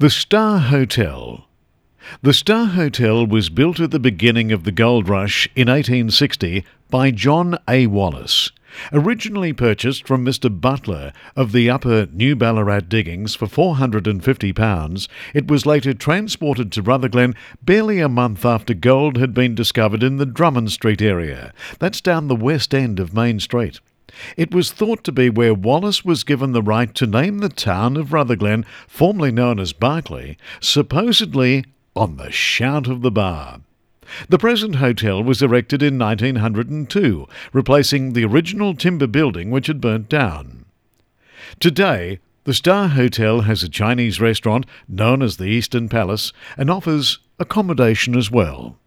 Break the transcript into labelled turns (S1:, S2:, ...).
S1: The Star Hotel. The Star Hotel was built at the beginning of the gold rush in 1860 by John A. Wallace. Originally purchased from Mr. Butler of the Upper New Ballarat diggings for £450, it was later transported to Rutherglen barely a month after gold had been discovered in the Drummond Street area. That's down the west end of Main Street. It was thought to be where Wallace was given the right to name the town of Rutherglen, formerly known as Barkly, supposedly on the shout of the bar. The present hotel was erected in 1902, replacing the original timber building which had burnt down. Today, the Star Hotel has a Chinese restaurant known as the Eastern Palace and offers accommodation as well.